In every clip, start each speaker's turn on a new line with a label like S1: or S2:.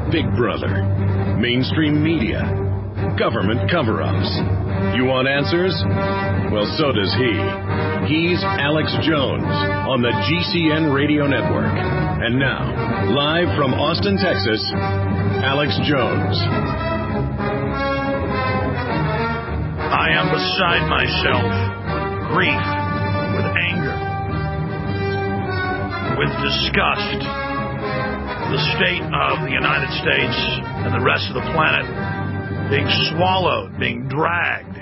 S1: Big Brother, mainstream media, government cover-ups. You want answers? Well, so does he. He's Alex Jones on the GCN Radio Network. And now, live from Austin, Texas, Alex Jones.
S2: I am beside myself with grief, with anger, with disgust. The state of the United States and the rest of the planet being swallowed, being dragged,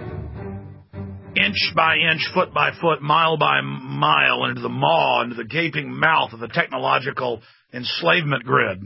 S2: inch by inch, foot by foot, mile by mile, into the maw, into the gaping mouth of the technological enslavement grid.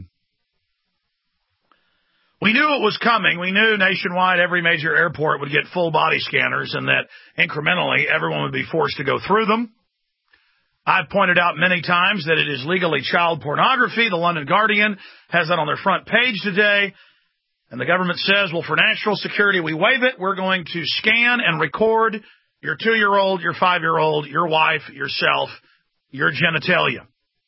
S2: We knew it was coming. We knew nationwide every major airport would get full body scanners and that incrementally everyone would be forced to go through them. I've pointed out many times that it is legally child pornography. The London Guardian has that on their front page today. And the government says, well, for national security, we waive it. We're going to scan and record your 2-year-old, your 5-year-old, your wife, yourself, your genitalia.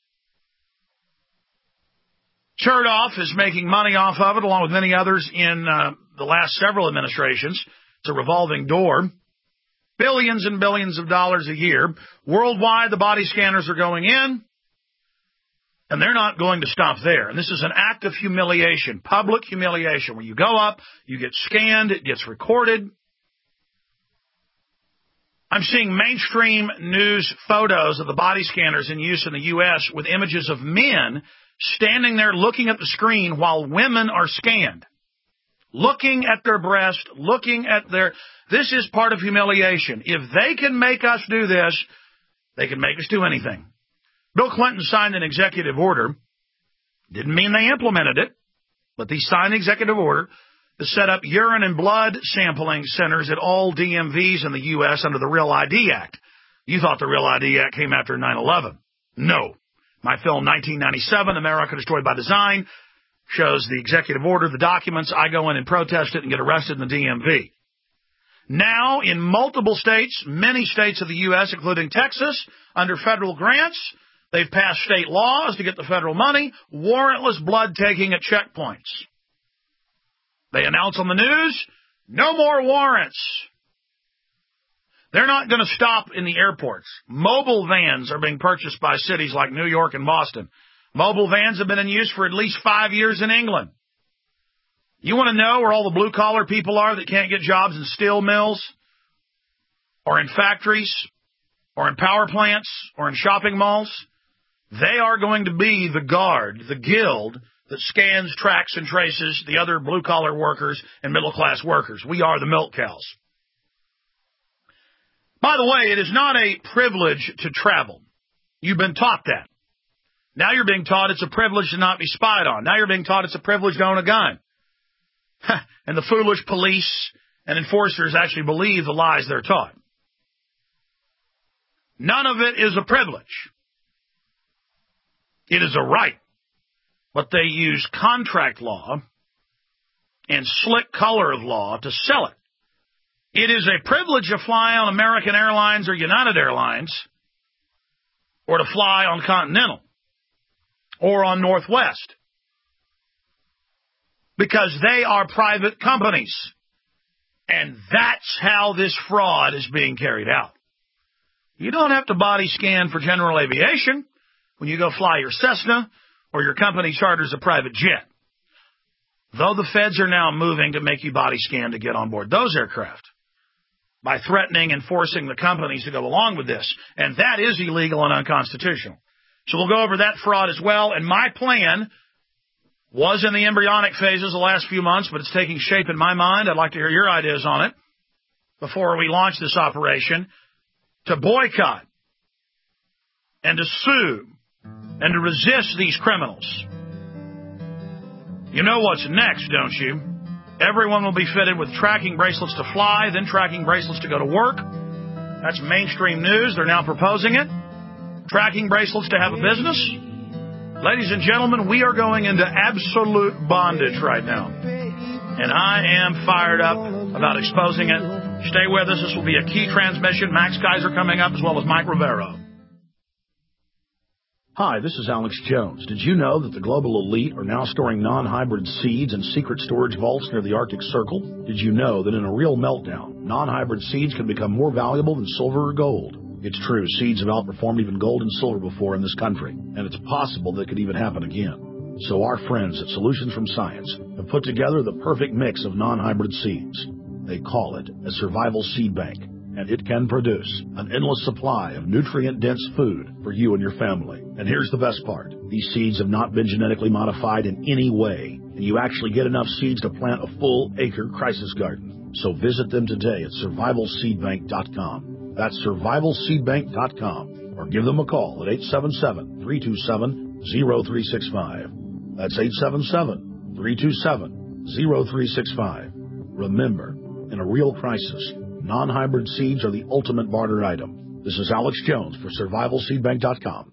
S2: Chertoff is making money off of it, along with many others in the last several administrations. It's a revolving door. Billions and billions of dollars a year. Worldwide, the body scanners are going in, and they're not going to stop there. And this is an act of humiliation, public humiliation, where you go up, you get scanned, it gets recorded. I'm seeing mainstream news photos of the body scanners in use in the U.S. with images of men standing there looking at the screen while women are scanned. Looking at their breast, looking at their... This is part of humiliation. If they can make us do this, they can make us do anything. Bill Clinton signed an executive order. Didn't mean they implemented it, but they signed an executive order to set up urine and blood sampling centers at all DMVs in the U.S. under the Real ID Act. You thought the Real ID Act came after 9/11. No. My film, 1997, America Destroyed by Design, shows the executive order, the documents. I go in and protest it and get arrested in the DMV. Now, in multiple states, many states of the U.S., including Texas, under federal grants, they've passed state laws to get the federal money, warrantless blood taking at checkpoints. They announce on the news, no more warrants. They're not going to stop in the airports. Mobile vans are being purchased by cities like New York and Boston. Mobile vans have been in use for at least 5 years in England. You want to know where all the blue-collar people are that can't get jobs in steel mills or in factories or in power plants or in shopping malls? They are going to be the guard, the guild that scans, tracks, and traces the other blue-collar workers and middle-class workers. We are the milk cows. By the way, it is not a privilege to travel. You've been taught that. Now you're being taught it's a privilege to not be spied on. Now you're being taught it's a privilege to own a gun. And the foolish police and enforcers actually believe the lies they're taught. None of it is a privilege. It is a right. But they use contract law and slick color of law to sell it. It is a privilege to fly on American Airlines or United Airlines, or to fly on Continental or on Northwest, because they are private companies. And that's how this fraud is being carried out. You don't have to body scan for general aviation when you go fly your Cessna or your company charters a private jet. Though the feds are now moving to make you body scan to get on board those aircraft by threatening and forcing the companies to go along with this. And that is illegal and unconstitutional. So we'll go over that fraud as well. And my plan was in the embryonic phases the last few months, but it's taking shape in my mind. I'd like to hear your ideas on it before we launch this operation, to boycott and to sue and to resist these criminals. You know what's next, don't you? Everyone will be fitted with tracking bracelets to fly, then tracking bracelets to go to work. That's mainstream news. They're now proposing it. Tracking bracelets to have a business. Ladies and gentlemen, we are going into absolute bondage right now. And I am fired up about exposing it. Stay with us. This will be a key transmission. Max Kaiser coming up, as well as Mike Rivero. Hi, this is Alex Jones. Did you know that the global elite are now storing non-hybrid seeds in secret storage vaults near the Arctic Circle? Did you know that in a real meltdown, non-hybrid seeds can become more valuable than silver or gold? It's true, seeds have outperformed even gold and silver before in this country, and it's possible that it could even happen again. So our friends at Solutions from Science have put together the perfect mix of non-hybrid seeds. They call it a survival seed bank, and it can produce an endless supply of nutrient-dense food for you and your family. And here's the best part. These seeds have not been genetically modified in any way, and you actually get enough seeds to plant a full-acre crisis garden. So visit them today at survivalseedbank.com. That's survivalseedbank.com, or give them a call at 877-327-0365. That's 877-327-0365. Remember, in a real crisis, non-hybrid seeds are the ultimate barter item. This is Alex Jones for survivalseedbank.com.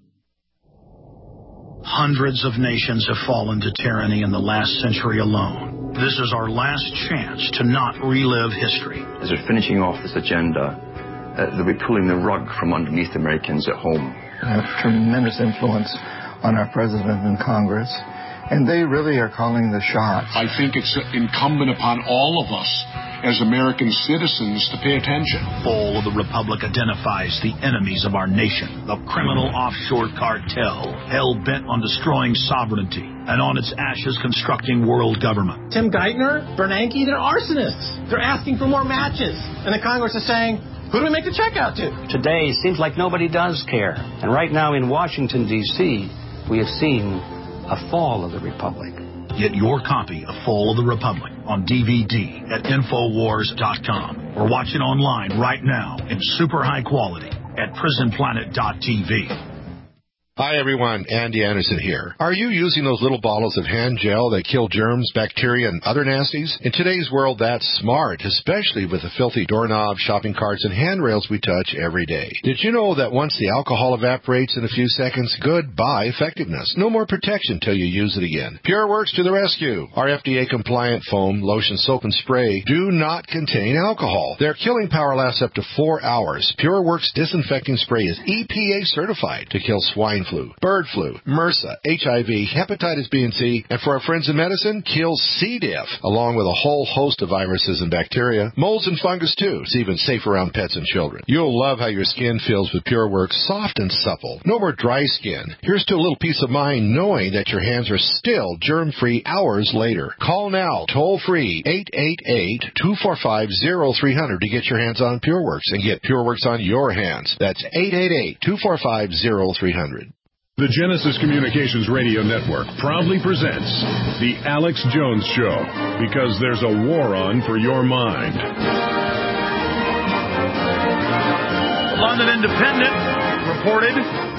S2: Hundreds of nations have fallen to tyranny in the last century alone. This is our last chance to not relive history.
S3: As they're finishing off this agenda, they'll be pulling the rug from underneath Americans at home.
S4: I have tremendous influence on our president and Congress, and they really are calling the shots.
S5: I think it's incumbent upon all of us as American citizens to pay attention.
S2: Fall of the Republic identifies the enemies of our nation, the criminal offshore cartel, hell-bent on destroying sovereignty, and on its ashes constructing world government.
S6: Tim Geithner, Bernanke, they're arsonists. They're asking for more matches. And the Congress is saying, who do we make the check out to?
S7: Today seems like nobody does care. And right now in Washington, D.C., we have seen a fall of the Republic.
S2: Get your copy of Fall of the Republic on DVD at Infowars.com or watch it online right now in super high quality at PrisonPlanet.tv.
S8: Hi everyone, Andy Anderson here. Are you using those little bottles of hand gel that kill germs, bacteria, and other nasties? In today's world, that's smart, especially with the filthy doorknobs, shopping carts, and handrails we touch every day. Did you know that once the alcohol evaporates in a few seconds, goodbye effectiveness? No more protection till you use it again. PureWorks to the rescue. Our FDA-compliant foam, lotion, soap, and spray do not contain alcohol. Their killing power lasts up to 4 hours. PureWorks disinfecting spray is EPA certified to kill swine flu, bird flu, MRSA, HIV, hepatitis B and C, and for our friends in medicine, kills C. diff, along with a whole host of viruses and bacteria, molds and fungus too. It's even safe around pets and children. You'll love how your skin feels with PureWorks, soft and supple. No more dry skin. Here's to a little peace of mind knowing that your hands are still germ-free hours later. Call now, toll-free, 888-245-0300 to get your hands on PureWorks and get PureWorks on your hands. That's 888-245-0300.
S1: The Genesis Communications Radio Network proudly presents The Alex Jones Show, because there's a war on for your mind.
S2: London Independent reported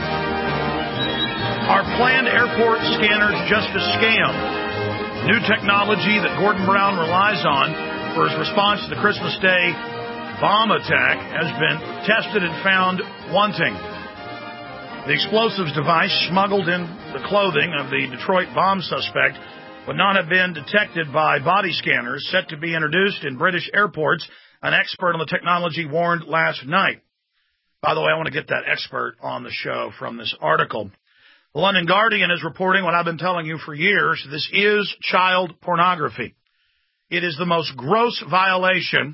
S2: our planned airport scanners just a scam. New technology that Gordon Brown relies on for his response to the Christmas Day bomb attack has been tested and found wanting. The explosives device smuggled in the clothing of the Detroit bomb suspect would not have been detected by body scanners set to be introduced in British airports, an expert on the technology warned last night. By the way, I want to get that expert on the show from this article. The London Guardian is reporting what I've been telling you for years. This is child pornography. It is the most gross violation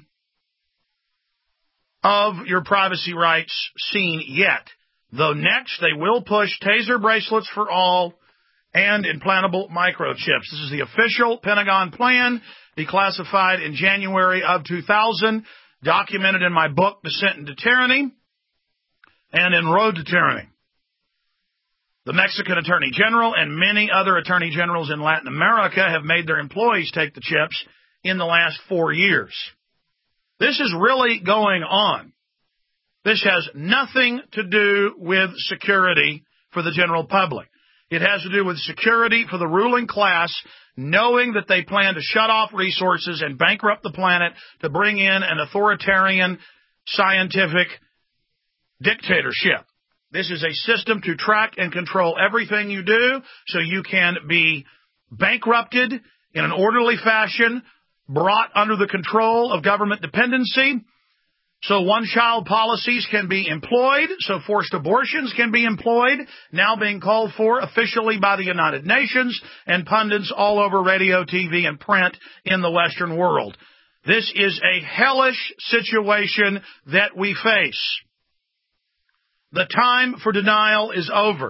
S2: of your privacy rights seen yet. Though next, they will push taser bracelets for all and implantable microchips. This is the official Pentagon plan, declassified in January of 2000, documented in my book, Descent into Tyranny, and in Road to Tyranny. The Mexican Attorney General and many other Attorney Generals in Latin America have made their employees take the chips in the last 4 years. This is really going on. This has nothing to do with security for the general public. It has to do with security for the ruling class, knowing that they plan to shut off resources and bankrupt the planet to bring in an authoritarian scientific dictatorship. This is a system to track and control everything you do so you can be bankrupted in an orderly fashion, brought under the control of government dependency, So one-child policies can be employed, so forced abortions can be employed, now being called for officially by the United Nations and pundits all over radio, TV, and print in the Western world. This is a hellish situation that we face. The time for denial is over.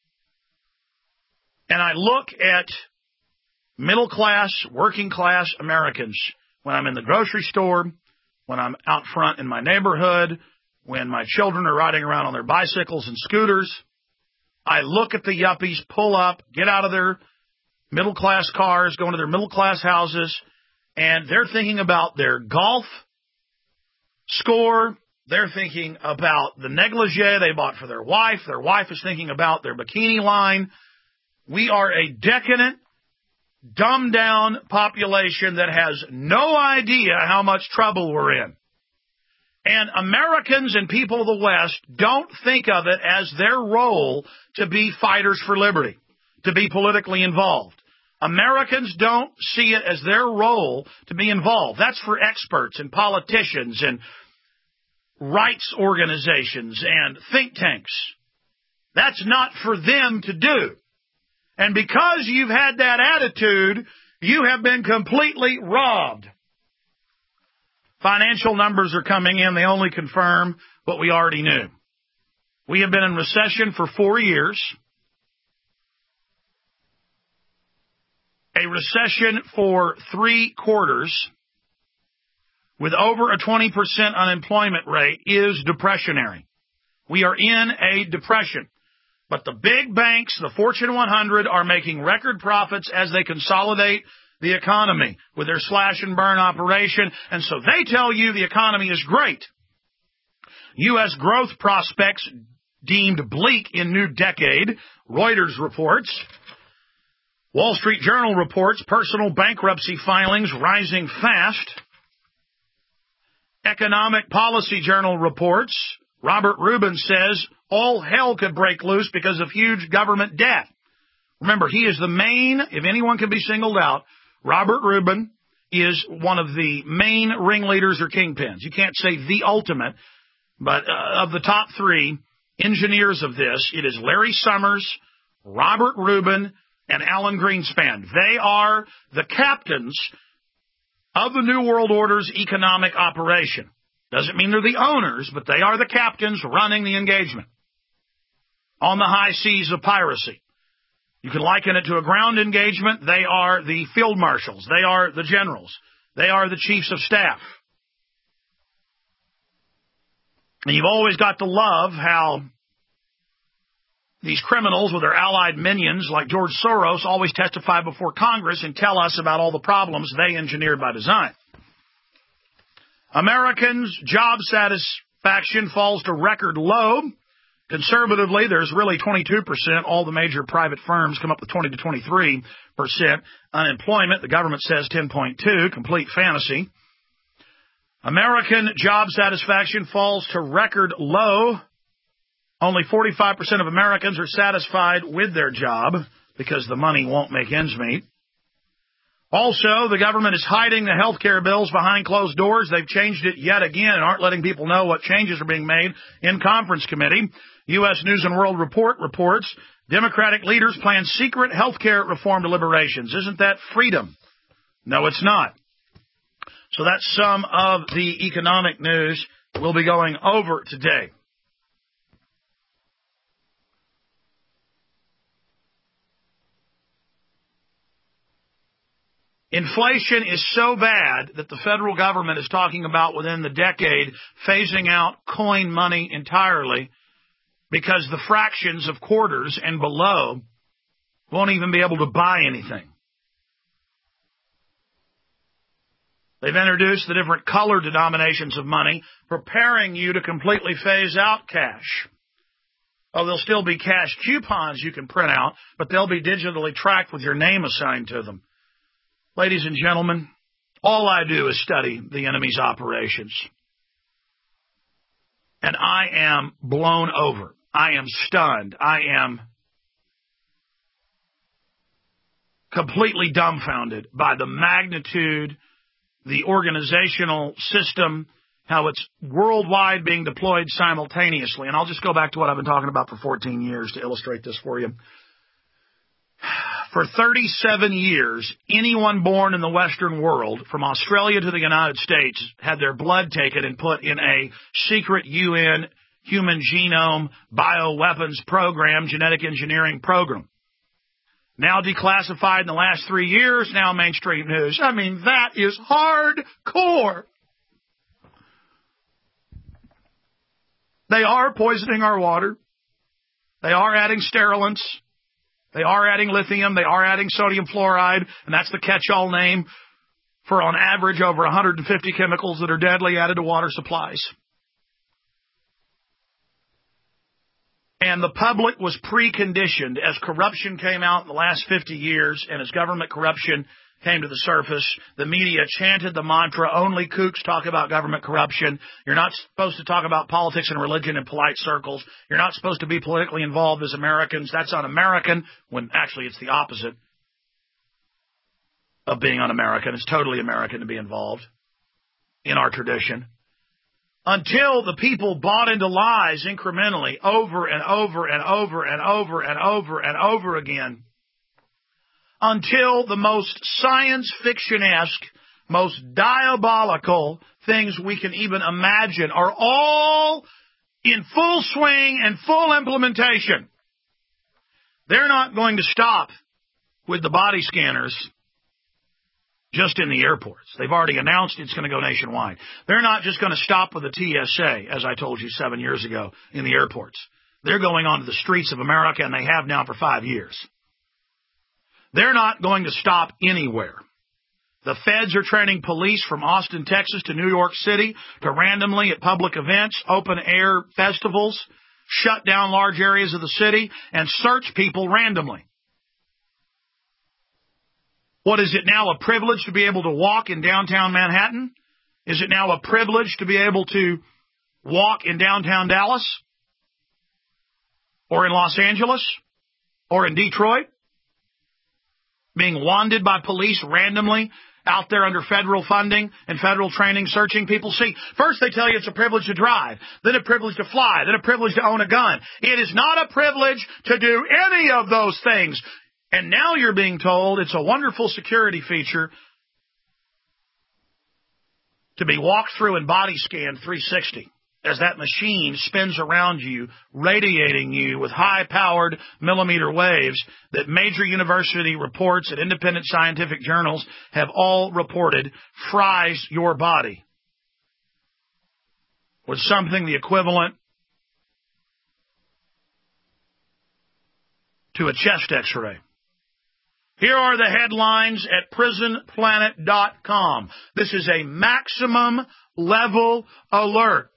S2: And I look at middle-class, working-class Americans when I'm in the grocery store, when I'm out front in my neighborhood, when my children are riding around on their bicycles and scooters. I look at the yuppies pull up, get out of their middle-class cars, go into their middle-class houses, and they're thinking about their golf score. They're thinking about the negligee they bought for their wife. Their wife is thinking about their bikini line. We are a decadent, dumbed-down population that has no idea how much trouble we're in. And Americans and people of the West don't think of it as their role to be fighters for liberty, to be politically involved. Americans don't see it as their role to be involved. That's for experts and politicians and rights organizations and think tanks. That's not for them to do. And because you've had that attitude, you have been completely robbed. Financial numbers are coming in. They only confirm what we already knew. We have been in recession for 4 years. A recession for 3 quarters with over a 20% unemployment rate is depressionary. We are in a depression. But the big banks, the Fortune 100, are making record profits as they consolidate the economy with their slash and burn operation. And so they tell you the economy is great. U.S. growth prospects deemed bleak in new decade. Reuters reports. Wall Street Journal reports personal bankruptcy filings rising fast. Economic Policy Journal reports. Robert Rubin says all hell could break loose because of huge government debt. Remember, he is the main, if anyone can be singled out, Robert Rubin is one of the main ringleaders or kingpins. You can't say the ultimate, but of the top 3 engineers of this, it is Larry Summers, Robert Rubin, and Alan Greenspan. They are the captains of the New World Order's economic operation. Doesn't mean they're the owners, but they are the captains running the engagement on the high seas of piracy. You can liken it to a ground engagement. They are the field marshals. They are the generals. They are the chiefs of staff. And you've always got to love how these criminals with their allied minions like George Soros always testify before Congress and tell us about all the problems they engineered by design. Americans' job satisfaction falls to record low. Conservatively, there's really 22%. All the major private firms come up with 20 to 23% unemployment. The government says 10.2, complete fantasy. American job satisfaction falls to record low. Only 45% of Americans are satisfied with their job because the money won't make ends meet. Also, the government is hiding the health care bills behind closed doors. They've changed it yet again and aren't letting people know what changes are being made in conference committee. U.S. News and World Report reports Democratic leaders plan secret health care reform deliberations. Isn't that freedom? No, it's not. So that's some of the economic news we'll be going over today. Inflation is so bad that the federal government is talking about within the decade phasing out coin money entirely because the fractions of quarters and below won't even be able to buy anything. They've introduced the different color denominations of money, preparing you to completely phase out cash. Oh, there'll still be cash coupons you can print out, but they'll be digitally tracked with your name assigned to them. Ladies and gentlemen, all I do is study the enemy's operations. And I am blown over. I am stunned. I am completely dumbfounded by the magnitude, the organizational system, how it's worldwide being deployed simultaneously. And I'll just go back to what I've been talking about for 14 years to illustrate this for you. For 37 years, anyone born in the Western world, from Australia to the United States, had their blood taken and put in a secret UN human genome bioweapons program, genetic engineering program. Now declassified in the last 3 years, now mainstream news. I mean, that is hardcore. They are poisoning our water. They are adding sterilants. They are adding lithium. They are adding sodium fluoride, and that's the catch-all name for, on average, over 150 chemicals that are deadly added to water supplies. And the public was preconditioned as corruption came out in the last 50 years and as government corruption came to the surface. The media chanted the mantra, only kooks talk about government corruption. You're not supposed to talk about politics and religion in polite circles. You're not supposed to be politically involved as Americans. That's un-American, when actually it's the opposite of being un-American. It's totally American to be involved in our tradition. Until the people bought into lies incrementally over and over and over and over and over and over again. Until the most science fiction-esque, most diabolical things we can even imagine are all in full swing and full implementation. They're not going to stop with the body scanners just in the airports. They've already announced it's going to go nationwide. They're not just going to stop with the TSA, as I told you 7 years ago, in the airports. They're going onto the streets of America, and they have now for 5 years. They're not going to stop anywhere. The feds are training police from Austin, Texas to New York City to randomly at public events, open-air festivals, shut down large areas of the city, and search people randomly. What is it now, a privilege to be able to walk in downtown Manhattan? Is it now a privilege to be able to walk in downtown Dallas? Or in Los Angeles? Or in Detroit? Being wanded by police randomly out there under federal funding and federal training, searching people. See, first they tell you it's a privilege to drive, then a privilege to fly, then a privilege to own a gun. It is not a privilege to do any of those things. And now you're being told it's a wonderful security feature to be walked through and body scanned 360 as that machine spins around you, radiating you with high-powered millimeter waves that major university reports and independent scientific journals have all reported fries your body with something the equivalent to a chest X-ray. Here are the headlines at prisonplanet.com. This is a maximum level alert.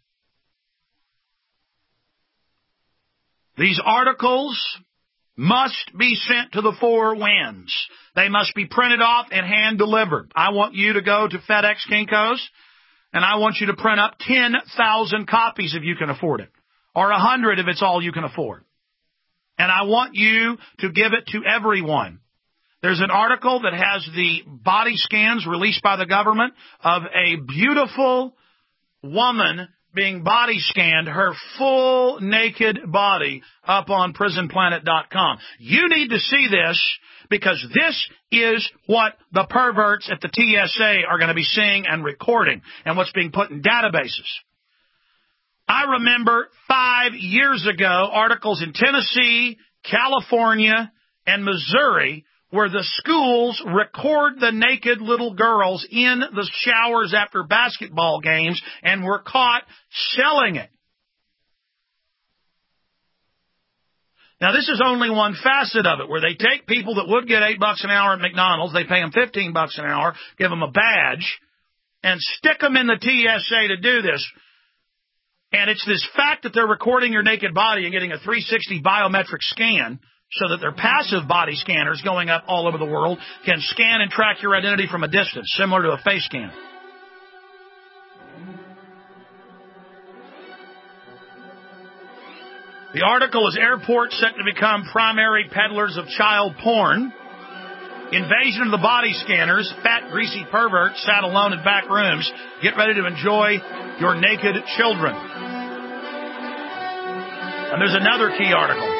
S2: These articles must be sent to the four winds. They must be printed off and hand-delivered. I want you to go to FedEx Kinko's, and I want you to print up 10,000 copies if you can afford it, or 100 if it's all you can afford. And I want you to give it to everyone. There's an article that has the body scans released by the government of a beautiful woman being body scanned, her full naked body, up on prisonplanet.com. You need to see this because this is what the perverts at the TSA are going to be seeing and recording and what's being put in databases. I remember 5 years ago articles in Tennessee, California, and Missouri where the schools record the naked little girls in the showers after basketball games and were caught selling it. Now, this is only one facet of it, where they take people that would get $8 an hour at McDonald's, they pay them $15 an hour, give them a badge, and stick them in the TSA to do this. And it's this fact that they're recording your naked body and getting a 360 biometric scan so that their passive body scanners going up all over the world can scan and track your identity from a distance, similar to a face scan. The article is airports set to become primary peddlers of child porn. Invasion of the body scanners, fat, greasy perverts sat alone in back rooms. Get ready to enjoy your naked children. And there's another key article.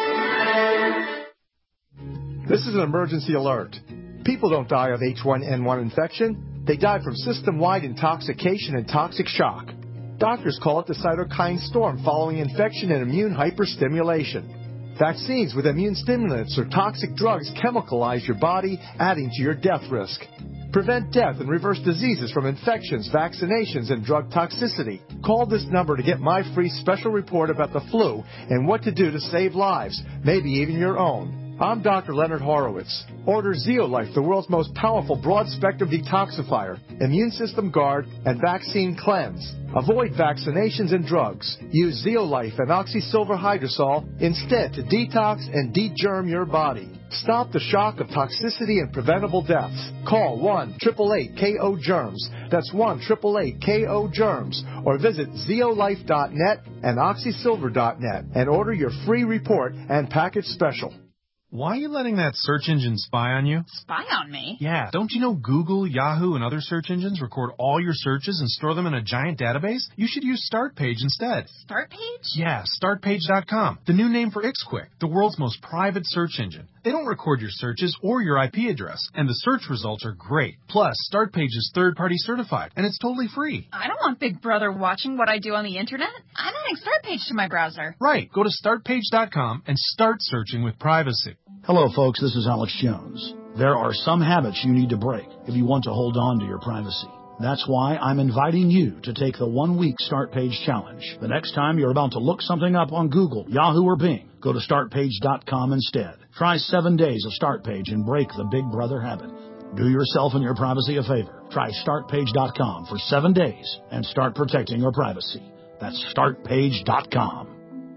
S9: This is an emergency alert. People don't die of H1N1 infection. They die from system-wide intoxication and toxic shock. Doctors call it the cytokine storm following infection and immune hyperstimulation. Vaccines with immune stimulants or toxic drugs chemicalize your body, adding to your death risk. Prevent death and reverse diseases from infections, vaccinations, and drug toxicity. Call this number to get my free special report about the flu and what to do to save lives, maybe even your own. I'm Dr. Leonard Horowitz. Order Zeolife, the world's most powerful broad-spectrum detoxifier, immune system guard, and vaccine cleanse. Avoid vaccinations and drugs. Use Zeolife and Oxysilver Hydrosol instead to detox and degerm your body. Stop the shock of toxicity and preventable deaths. Call 1-888-KO-GERMS. That's 1-888-KO-GERMS. Or visit zeolife.net and oxysilver.net and order your free report and package special.
S10: Why are you letting that search engine spy on you?
S11: Spy on me?
S10: Yeah, don't you know Google, Yahoo, and other search engines record all your searches and store them in a giant database? You should use StartPage instead.
S11: StartPage?
S10: Yeah, StartPage.com, the new name for Ixquick, the world's most private search engine. They don't record your searches or your IP address, and the search results are great. Plus, StartPage is third-party certified, and it's totally free.
S11: I don't want Big Brother watching what I do on the internet. I'm adding StartPage to my browser.
S10: Right, go to StartPage.com and start searching with privacy.
S12: Hello, folks. This is Alex Jones. There are some habits you need to break if you want to hold on to your privacy. That's why I'm inviting you to take the 1-week StartPage challenge. The next time you're about to look something up on Google, Yahoo, or Bing, go to StartPage.com instead. Try 7 days of StartPage and break the Big Brother habit. Do yourself and your privacy a favor. Try StartPage.com for 7 days and start protecting your privacy. That's StartPage.com.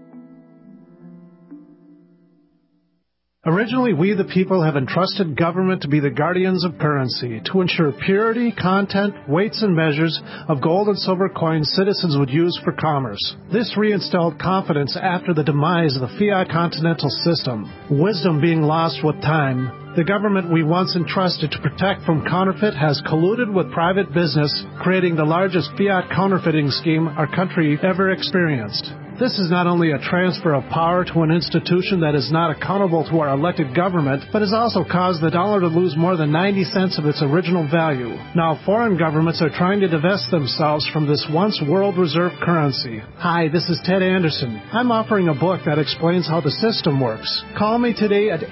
S13: Originally, we the people have entrusted government to be the guardians of currency, to ensure purity, content, weights, and measures of gold and silver coins citizens would use for commerce. This reinstalled confidence after the demise of the fiat continental system, wisdom being lost with time. The government we once entrusted to protect from counterfeit has colluded with private business, creating the largest fiat counterfeiting scheme our country ever experienced. This is not only a transfer of power to an institution that is not accountable to our elected government, but has also caused the dollar to lose more than 90 cents of its original value. Now foreign governments are trying to divest themselves from this once world reserve currency. Hi, this is Ted Anderson. I'm offering a book that explains how the system works. Call me today at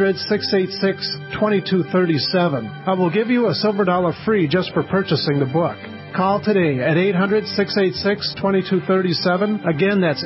S13: 800-686-2237. I will give you a silver dollar free just for purchasing the book. Call today at 800-686-2237. Again, that's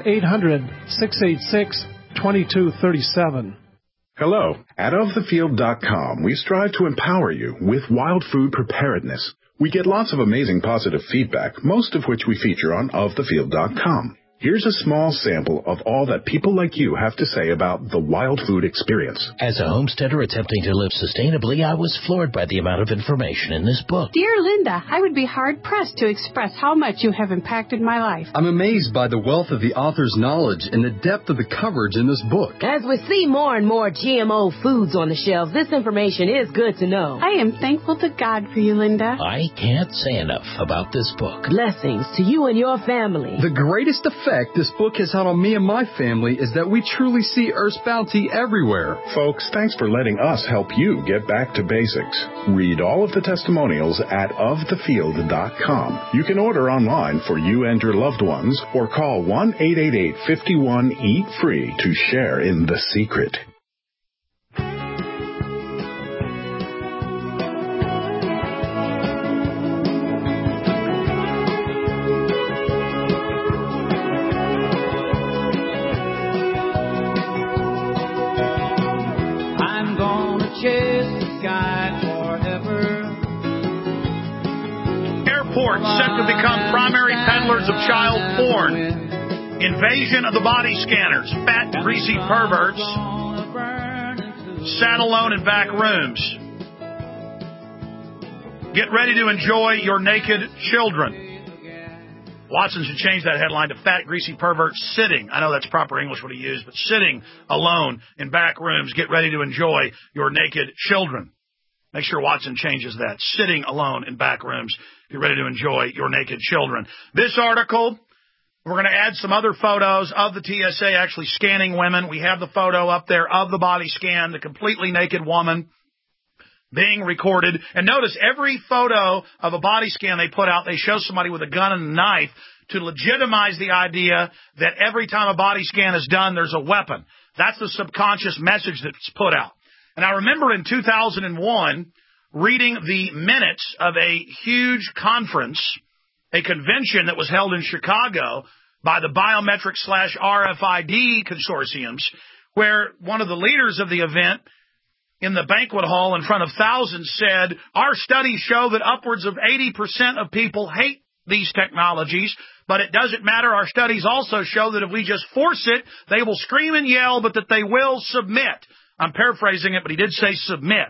S13: 800-686-2237.
S14: Hello. At OfTheField.com, we strive to empower you with wild food preparedness. We get lots of amazing positive feedback, most of which we feature on OfTheField.com. Here's a small sample of all that people like you have to say about the wild food experience.
S15: As a homesteader attempting to live sustainably, I was floored by the amount of information in this book.
S16: Dear Linda, I would be hard-pressed to express how much you have impacted my life.
S17: I'm amazed by the wealth of the author's knowledge and the depth of the coverage in this book.
S18: As we see more and more GMO foods on the shelves, this information is good to know.
S16: I am thankful to God for you, Linda.
S15: I can't say enough about this book.
S18: Blessings to you and your family.
S17: The greatest effect this book has had on me and my family is that we truly see Earth's bounty everywhere.
S14: Folks, thanks for letting us help you get back to basics. Read all of the testimonials at ofthefield.com. You can order online for you and your loved ones or call 1-888-51-EAT-FREE to share in the secret.
S2: Set to become primary peddlers of child porn. Invasion of the body scanners. Fat, greasy perverts sat alone in back rooms. Get ready to enjoy your naked children. Watson should change that headline to fat, greasy perverts sitting. I know that's proper English what he used, but sitting alone in back rooms. Get ready to enjoy your naked children. Make sure Watson changes that. Sitting alone in back rooms. You're ready to enjoy your naked children. This article, we're going to add some other photos of the TSA actually scanning women. We have the photo up there of the body scan, the completely naked woman being recorded. And notice every photo of a body scan they put out, they show somebody with a gun and a knife to legitimize the idea that every time a body scan is done, there's a weapon. That's the subconscious message that's put out. And I remember in 2001 reading the minutes of a huge conference, a convention that was held in Chicago by the biometric/RFID consortiums, where one of the leaders of the event in the banquet hall in front of thousands said, our studies show that upwards of 80% of people hate these technologies, but it doesn't matter. Our studies also show that if we just force it, they will scream and yell, but that they will submit. I'm paraphrasing it, but he did say submit.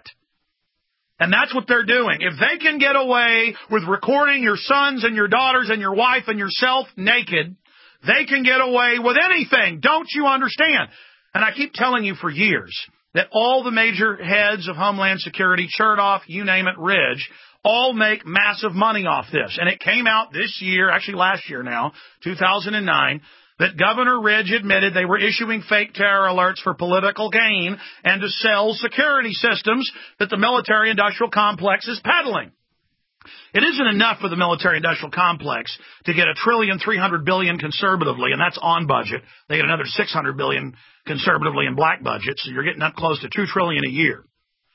S2: And that's what they're doing. If they can get away with recording your sons and your daughters and your wife and yourself naked, they can get away with anything. Don't you understand? And I keep telling you for years that all the major heads of Homeland Security, Chertoff, you name it, Ridge, all make massive money off this. And it came out this year, actually last year now, 2009, that Governor Ridge admitted they were issuing fake terror alerts for political gain and to sell security systems that the military-industrial complex is peddling. It isn't enough for the military-industrial complex to get $1.3 trillion conservatively, and that's on budget. They get another $600 billion conservatively in black budget, so you're getting up close to $2 trillion a year.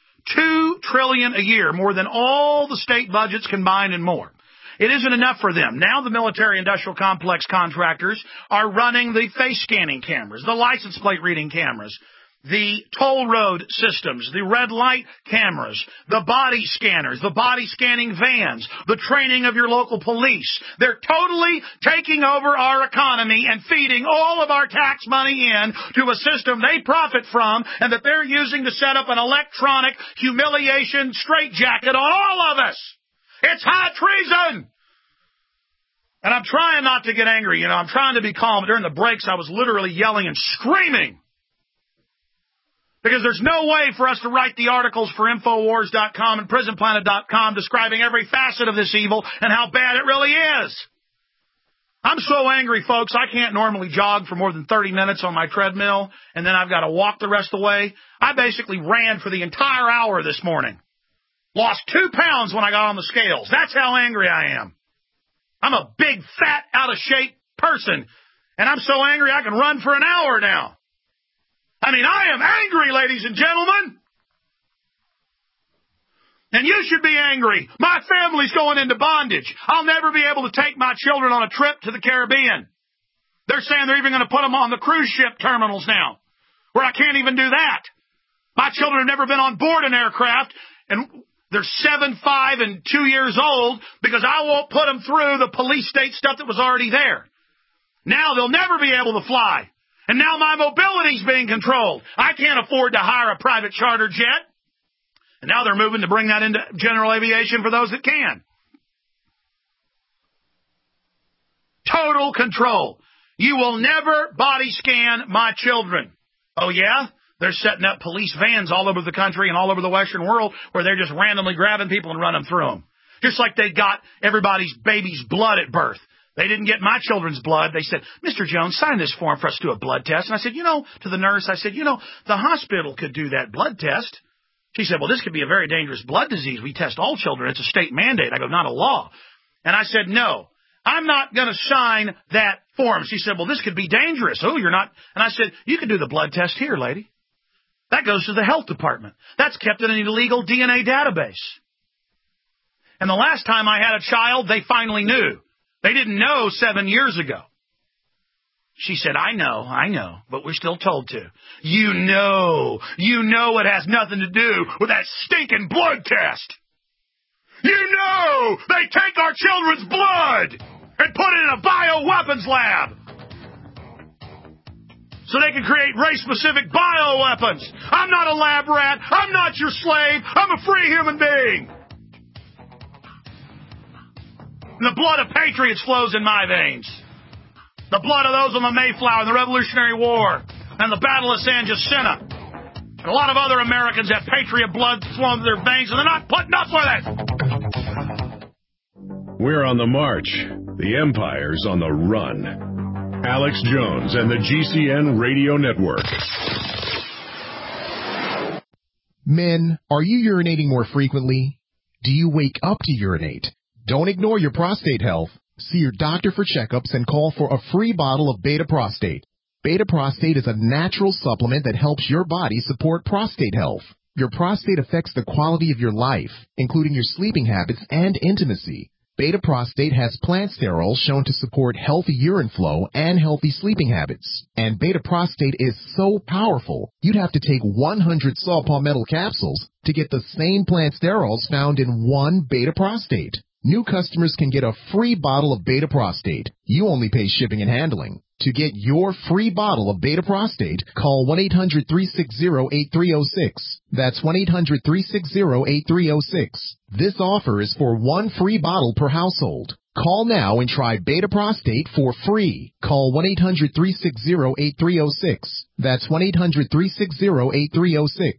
S2: $2 trillion a year, more than all the state budgets combined and more. It isn't enough for them. Now the military-industrial complex contractors are running the face scanning cameras, the license plate reading cameras, the toll road systems, the red light cameras, the body scanners, the body scanning vans, the training of your local police. They're totally taking over our economy and feeding all of our tax money in to a system they profit from and that they're using to set up an electronic humiliation straitjacket on all of us. It's high treason! And I'm trying not to get angry. I'm trying to be calm. During the breaks, I was literally yelling and screaming. Because there's no way for us to write the articles for Infowars.com and PrisonPlanet.com describing every facet of this evil and how bad it really is. I'm so angry, folks, I can't normally jog for more than 30 minutes on my treadmill, and then I've got to walk the rest of the way. I basically ran for the entire hour this morning. Lost 2 pounds when I got on the scales. That's how angry I am. I'm a big, fat, out-of-shape person, and I'm so angry I can run for an hour now. I mean, I am angry, ladies and gentlemen. And you should be angry. My family's going into bondage. I'll never be able to take my children on a trip to the Caribbean. They're saying they're even going to put them on the cruise ship terminals now, where I can't even do that. My children have never been on board an aircraft, and they're 7, 5, and 2 years old because I won't put them through the police state stuff that was already there. Now they'll never be able to fly. And now my mobility's being controlled. I can't afford to hire a private charter jet. And now they're moving to bring that into general aviation for those that can. Total control. You will never body scan my children. Oh, yeah? They're setting up police vans all over the country and all over the Western world where they're just randomly grabbing people and running through them. Just like they got everybody's baby's blood at birth. They didn't get my children's blood. They said, Mr. Jones, sign this form for us to do a blood test. And I said, to the nurse, I said, the hospital could do that blood test. She said, well, this could be a very dangerous blood disease. We test all children. It's a state mandate. I go, not a law. And I said, no, I'm not going to sign that form. She said, well, this could be dangerous. Oh, you're not. And I said, you can do the blood test here, lady. That goes to the health department. That's kept in an illegal DNA database. And the last time I had a child, they finally knew. They didn't know 7 years ago. She said, I know, but we're still told to. You know it has nothing to do with that stinking blood test. You know they take our children's blood and put it in a bioweapons lab so they can create race-specific bioweapons. I'm not a lab rat. I'm not your slave. I'm a free human being. And the blood of patriots flows in my veins. The blood of those on the Mayflower and the Revolutionary War and the Battle of San Jacinto. A lot of other Americans have patriot blood flowing through their veins, and they're not putting up with it.
S1: We're on the march. The empire's on the run. Alex Jones and the GCN Radio Network.
S19: Men, are you urinating more frequently? Do you wake up to urinate? Don't ignore your prostate health. See your doctor for checkups and call for a free bottle of Beta Prostate. Beta Prostate is a natural supplement that helps your body support prostate health. Your prostate affects the quality of your life, including your sleeping habits and intimacy. Beta Prostate has plant sterols shown to support healthy urine flow and healthy sleeping habits. And Beta Prostate is so powerful, you'd have to take 100 saw palmetto capsules to get the same plant sterols found in one Beta Prostate. New customers can get a free bottle of Beta Prostate. You only pay shipping and handling. To get your free bottle of Beta Prostate, call 1-800-360-8306. That's 1-800-360-8306. This offer is for one free bottle per household. Call now and try Beta Prostate for free. Call 1-800-360-8306. That's 1-800-360-8306.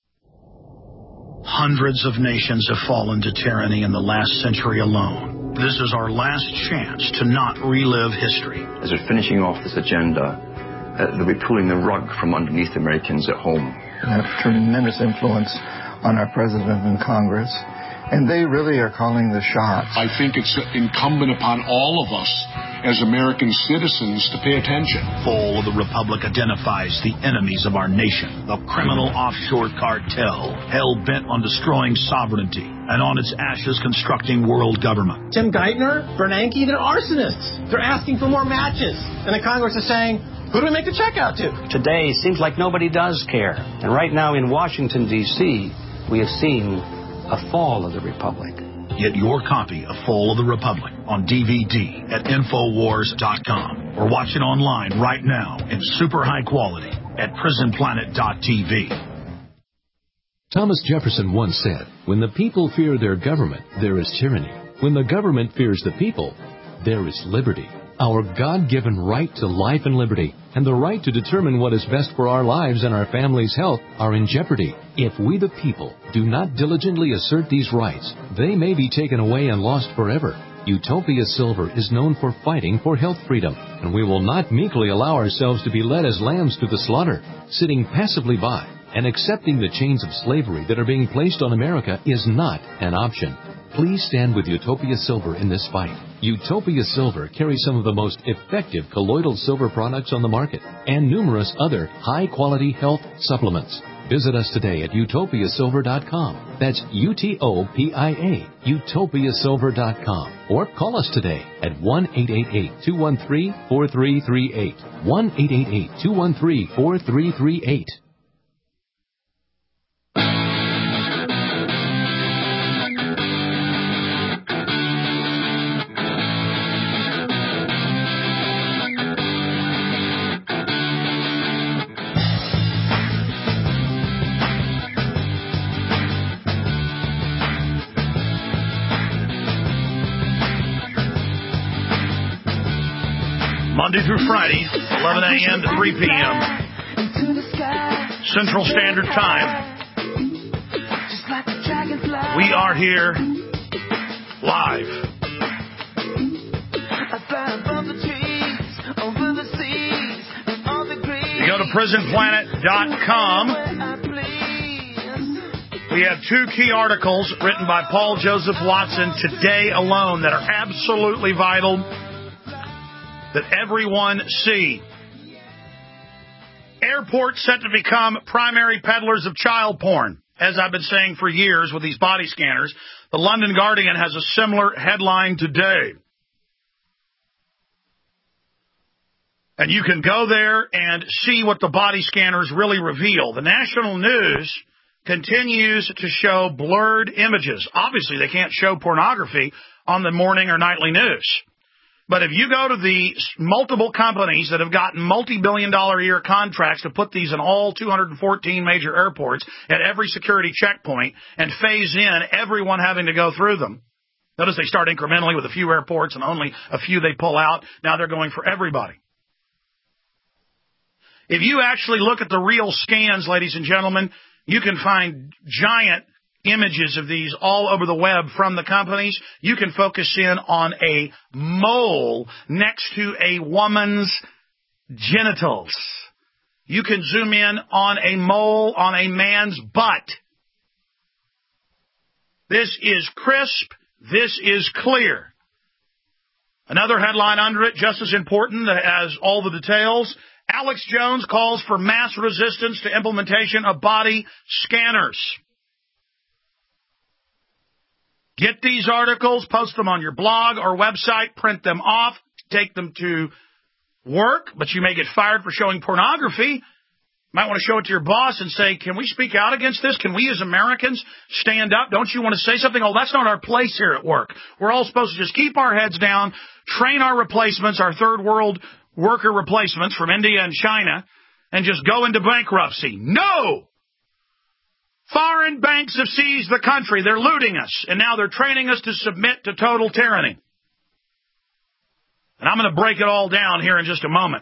S2: Hundreds of nations have fallen to tyranny in the last century alone. This is our last chance to not relive history.
S3: As we're finishing off this agenda, they'll be pulling the rug from underneath Americans at home.
S4: Have tremendous influence on our president and Congress, and they really are calling the shots.
S5: I think it's incumbent upon all of us as American citizens to pay attention.
S2: Fall of the Republic identifies the enemies of our nation, the criminal offshore cartel, hell-bent on destroying sovereignty, and on its ashes constructing world government.
S6: Tim Geithner, Bernanke, they're arsonists. They're asking for more matches. And the Congress is saying, who do we make the check out to?
S7: Today seems like nobody does care. And right now in Washington, D.C., we have seen a fall of the Republic.
S2: Get your copy of Fall of the Republic on DVD at Infowars.com or watch it online right now in super high quality at PrisonPlanet.tv.
S20: Thomas Jefferson once said, "When the people fear their government, there is tyranny. When the government fears the people, there is liberty." Our God-given right to life and liberty and the right to determine what is best for our lives and our families' health are in jeopardy. If we the people do not diligently assert these rights, they may be taken away and lost forever. Utopia Silver is known for fighting for health freedom, and we will not meekly allow ourselves to be led as lambs to the slaughter. Sitting passively by and accepting the chains of slavery that are being placed on America is not an option. Please stand with Utopia Silver in this fight. Utopia Silver carries some of the most effective colloidal silver products on the market and numerous other high-quality health supplements. Visit us today at utopiasilver.com. That's UTOPIA, utopiasilver.com. Or call us today at 1-888-213-4338. 1-888-213-4338.
S2: Monday through Friday, 11 a.m. to 3 p.m. Central Standard Time. We are here live. You go to PrisonPlanet.com. We have two key articles written by Paul Joseph Watson today alone that are absolutely vital that everyone see. Airports set to become primary peddlers of child porn. As I've been saying for years with these body scanners, the London Guardian has a similar headline today. And you can go there and see what the body scanners really reveal. The national news continues to show blurred images. Obviously, they can't show pornography on the morning or nightly news. But if you go to the multiple companies that have gotten multi-billion-dollar a year contracts to put these in all 214 major airports at every security checkpoint and phase in everyone having to go through them. Notice they start incrementally with a few airports and only a few they pull out. Now they're going for everybody. If you actually look at the real scans, ladies and gentlemen, you can find giant images of these all over the web from the companies. You can focus in on a mole next to a woman's genitals. You can zoom in on a mole on a man's butt. This is crisp. This is clear. Another headline under it, just as important as all the details, Alex Jones calls for mass resistance to implementation of body scanners. Get these articles, post them on your blog or website, print them off, take them to work, but you may get fired for showing pornography. You might want to show it to your boss and say, can we speak out against this? Can we as Americans stand up? Don't you want to say something? Oh, that's not our place here at work. We're all supposed to just keep our heads down, train our replacements, our third world worker replacements from India and China, and just go into bankruptcy. No! Foreign banks have seized the country. They're looting us, and now they're training us to submit to total tyranny. And I'm going to break it all down here in just a moment.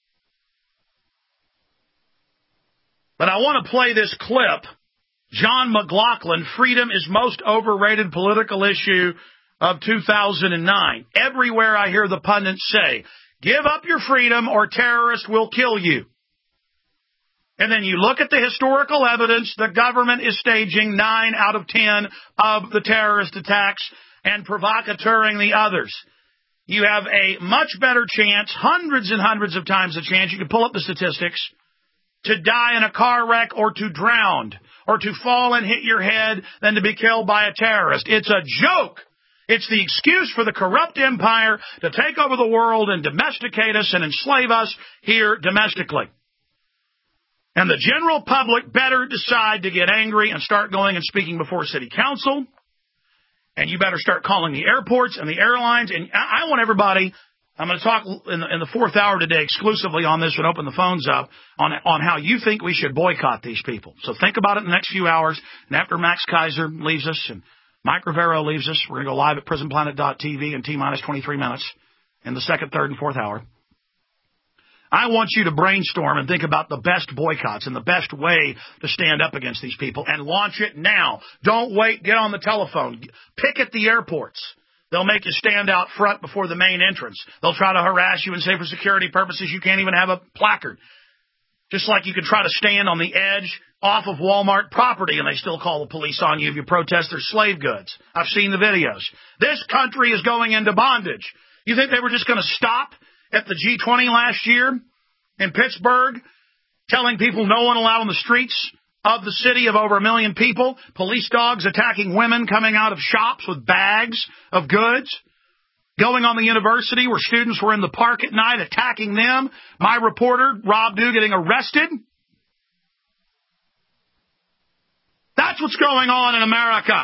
S2: But I want to play this clip. John McLaughlin, freedom is most overrated political issue of 2009. Everywhere I hear the pundits say, give up your freedom or terrorists will kill you. And then you look at the historical evidence, the government is staging 9 out of 10 of the terrorist attacks and provocateuring the others. You have a much better chance, hundreds and hundreds of times the chance, you can pull up the statistics, to die in a car wreck or to drown or to fall and hit your head than to be killed by a terrorist. It's a joke. It's the excuse for the corrupt empire to take over the world and domesticate us and enslave us here domestically. And the general public better decide to get angry and start going and speaking before city council. And you better start calling the airports and the airlines. And I want everybody, I'm going to talk in the fourth hour today exclusively on this and open the phones up on how you think we should boycott these people. So think about it in the next few hours. And after Max Kaiser leaves us and Mike Rivero leaves us, we're going to go live at prisonplanet.tv in T-minus 23 minutes in the second, third, and fourth hour. I want you to brainstorm and think about the best boycotts and the best way to stand up against these people and launch it now. Don't wait. Get on the telephone. Picket the airports. They'll make you stand out front before the main entrance. They'll try to harass you and say for security purposes you can't even have a placard. Just like you can try to stand on the edge off of Walmart property and they still call the police on you if you protest their slave goods. I've seen the videos. This country is going into bondage. You think they were just going to stop at the G20 last year in Pittsburgh, telling people no one allowed on the streets of the city of over 1 million people, police dogs attacking women coming out of shops with bags of goods, going on the university where students were in the park at night attacking them, my reporter, Rob Dew, getting arrested. That's what's going on in America.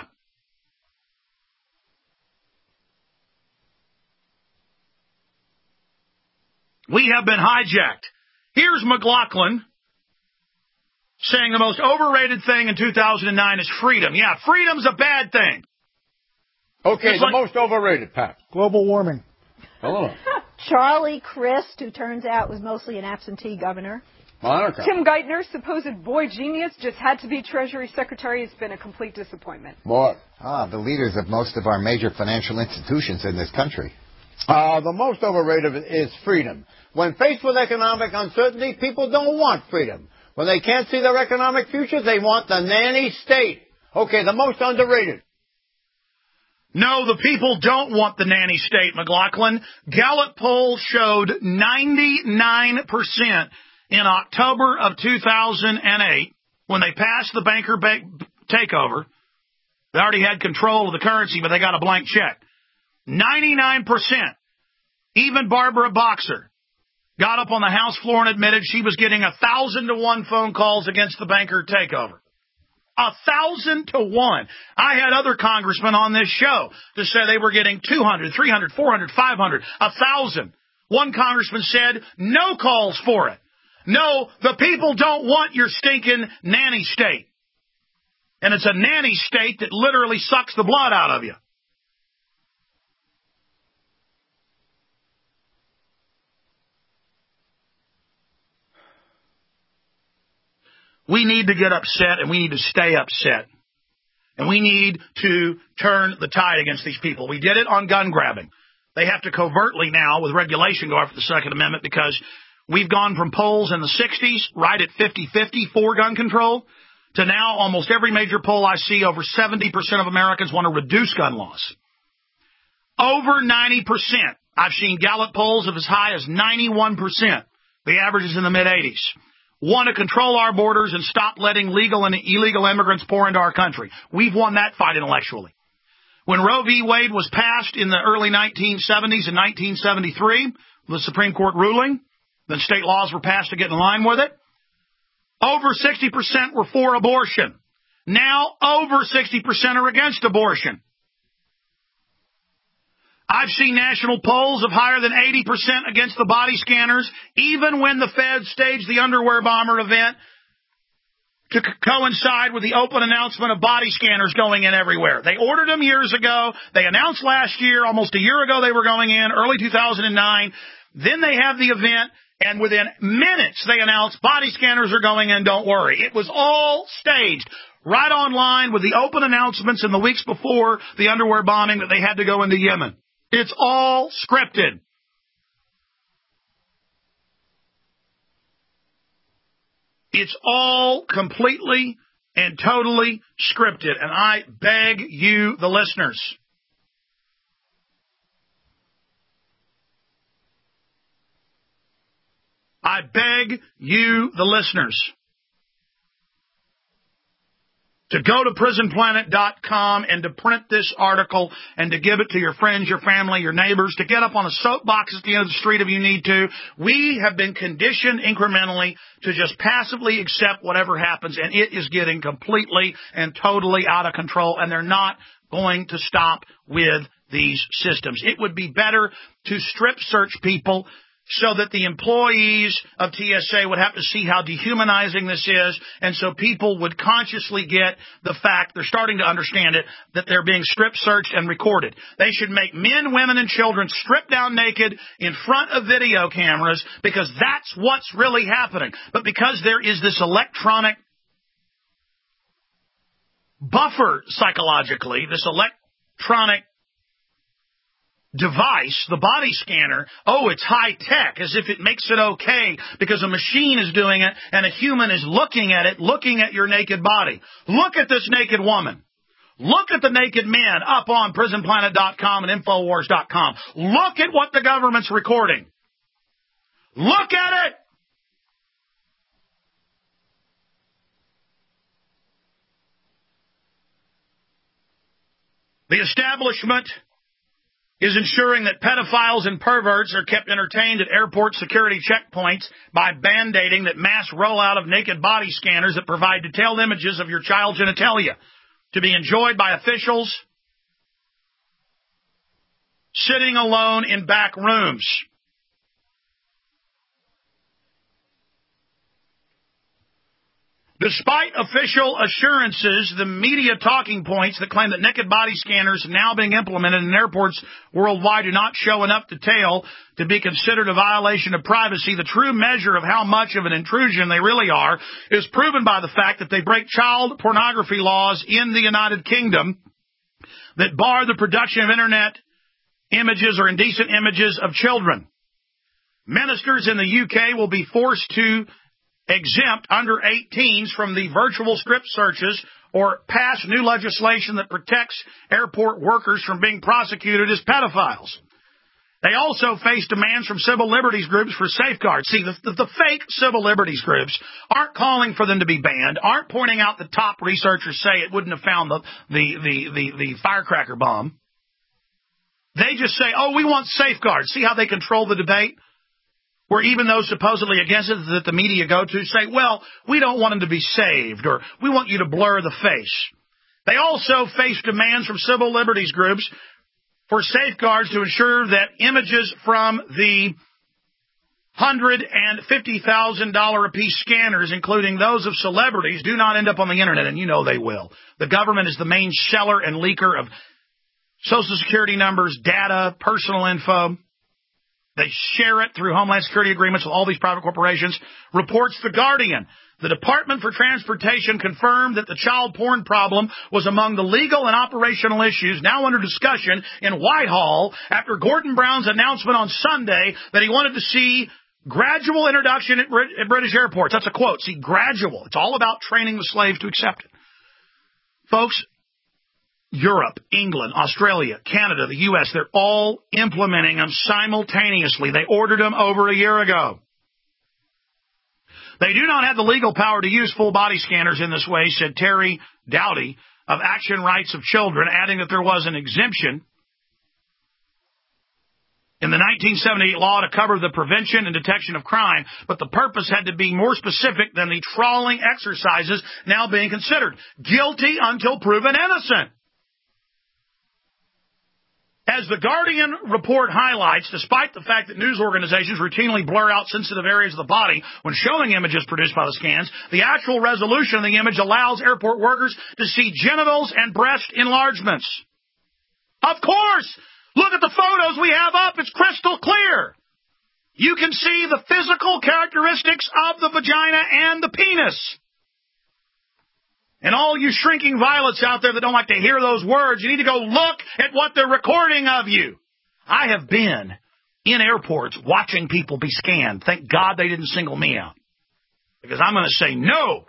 S2: We have been hijacked. Here's McLaughlin saying the most overrated thing in 2009 is freedom. Yeah, freedom's a bad thing.
S21: Okay, the most overrated, Pat.
S22: Global warming.
S21: Hello.
S23: Charlie Crist, who turns out was mostly an absentee governor.
S21: Monica.
S24: Tim Geithner, supposed boy genius, just had to be Treasury Secretary. It's been a complete disappointment.
S21: What?
S25: The leaders of most of our major financial institutions in this country.
S21: The most overrated is freedom. When faced with economic uncertainty, people don't want freedom. When they can't see their economic futures, they want the nanny state. Okay, the most underrated.
S2: No, the people don't want the nanny state, McLaughlin. Gallup poll showed 99% in October of 2008 when they passed the banker takeover. They already had control of the currency, but they got a blank check. 99%. Even Barbara Boxer got up on the House floor and admitted she was getting 1,000-to-1 phone calls against the banker takeover. 1,000-to-1. I had other congressmen on this show to say they were getting 200, 300, 400, 500, 1,000. One congressman said, no calls for it. No, the people don't want your stinking nanny state. And it's a nanny state that literally sucks the blood out of you. We need to get upset, and we need to stay upset. And we need to turn the tide against these people. We did it on gun grabbing. They have to covertly now, with regulation, go after the Second Amendment because we've gone from polls in the 60s, right at 50-50 for gun control, to now almost every major poll I see, over 70% of Americans want to reduce gun laws. Over 90%. I've seen Gallup polls of as high as 91%. The average is in the mid-80s. Want to control our borders and stop letting legal and illegal immigrants pour into our country. We've won that fight intellectually. When Roe v. Wade was passed in the early 1970s and 1973, the Supreme Court ruling, then state laws were passed to get in line with it. Over 60% were for abortion. Now over 60% are against abortion. I've seen national polls of higher than 80% against the body scanners, even when the Feds staged the underwear bomber event to coincide with the open announcement of body scanners going in everywhere. They ordered them years ago. They announced last year, almost a year ago they were going in, early 2009. Then they have the event, and within minutes they announced body scanners are going in, don't worry. It was all staged, right on line with the open announcements in the weeks before the underwear bombing that they had to go into Yemen. It's all scripted. It's all completely and totally scripted. And I beg you, the listeners, I beg you, the listeners, to go to prisonplanet.com and to print this article and to give it to your friends, your family, your neighbors, to get up on a soapbox at the end of the street if you need to. We have been conditioned incrementally to just passively accept whatever happens, and it is getting completely and totally out of control, and they're not going to stop with these systems. It would be better to strip search people so that the employees of TSA would have to see how dehumanizing this is, and so people would consciously get the fact, they're starting to understand it, that they're being strip searched and recorded. They should make men, women, and children strip down naked in front of video cameras because that's what's really happening. But because there is this electronic buffer psychologically, this electronic device, the body scanner, oh, it's high tech, as if it makes it okay because a machine is doing it and a human is looking at it, looking at your naked body. Look at this naked woman. Look at the naked men up on prisonplanet.com and Infowars.com. Look at what the government's recording. Look at it. The establishment is ensuring that pedophiles and perverts are kept entertained at airport security checkpoints by mandating that mass rollout of naked body scanners that provide detailed images of your child's genitalia to be enjoyed by officials sitting alone in back rooms. Despite official assurances, the media talking points that claim that naked body scanners now being implemented in airports worldwide do not show enough detail to be considered a violation of privacy, the true measure of how much of an intrusion they really are is proven by the fact that they break child pornography laws in the United Kingdom that bar the production of Internet images or indecent images of children. Ministers in the UK will be forced to exempt under 18s from the virtual strip searches or pass new legislation that protects airport workers from being prosecuted as pedophiles. They also face demands from civil liberties groups for safeguards. See, the fake civil liberties groups aren't calling for them to be banned, aren't pointing out the top researchers say it wouldn't have found the firecracker bomb. They just say, oh, we want safeguards. See how they control the debate? Where even those supposedly against it that the media go to say, well, we don't want them to be saved, or we want you to blur the face. They also face demands from civil liberties groups for safeguards to ensure that images from the $150,000 a piece scanners, including those of celebrities, do not end up on the Internet, and you know they will. The government is the main seller and leaker of Social Security numbers, data, personal info. They share it through Homeland Security agreements with all these private corporations. Reports The Guardian The Department for Transportation confirmed that the child porn problem was among the legal and operational issues now under discussion in Whitehall after Gordon Brown's announcement on Sunday that he wanted to see gradual introduction at British airports. That's a quote. See, gradual. It's all about training the slaves to accept it. Folks, Europe, England, Australia, Canada, the U.S., they're all implementing them simultaneously. They ordered them over a year ago. They do not have the legal power to use full body scanners in this way, said Terry Dowdy of Action Rights of Children, adding that there was an exemption in the 1978 law to cover the prevention and detection of crime, but the purpose had to be more specific than the trawling exercises now being considered. Guilty until proven innocent. As the Guardian report highlights, despite the fact that news organizations routinely blur out sensitive areas of the body when showing images produced by the scans, the actual resolution of the image allows airport workers to see genitals and breast enlargements. Of course! Look at the photos we have up. It's crystal clear. You can see the physical characteristics of the vagina and the penis. And all you shrinking violets out there that don't like to hear those words, you need to go look at what they're recording of you. I have been in airports watching people be scanned. Thank God they didn't single me out. Because I'm going to say no.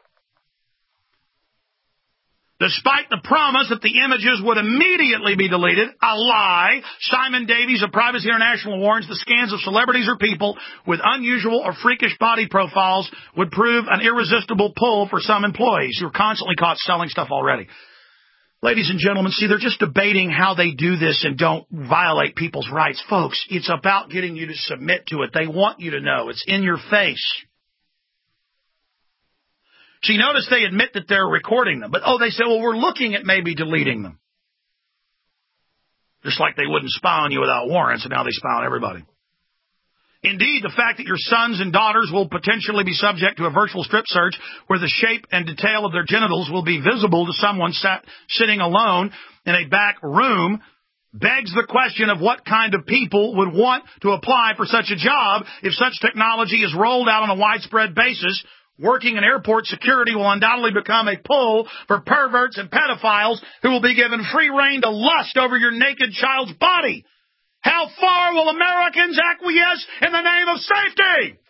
S2: Despite the promise that the images would immediately be deleted, a lie, Simon Davies of Privacy International warns the scans of celebrities or people with unusual or freakish body profiles would prove an irresistible pull for some employees who are constantly caught selling stuff already. Ladies and gentlemen, see, they're just debating how they do this and don't violate people's rights. Folks, it's about getting you to submit to it. They want you to know. It's in your face. See, notice they admit that they're recording them. But, they say, well, we're looking at maybe deleting them. Just like they wouldn't spy on you without warrants, and now they spy on everybody. Indeed, the fact that your sons and daughters will potentially be subject to a virtual strip search where the shape and detail of their genitals will be visible to someone sitting alone in a back room begs the question of what kind of people would want to apply for such a job if such technology is rolled out on a widespread basis. Working in airport security will undoubtedly become a pull for perverts and pedophiles who will be given free rein to lust over your naked child's body. How far will Americans acquiesce in the name of safety?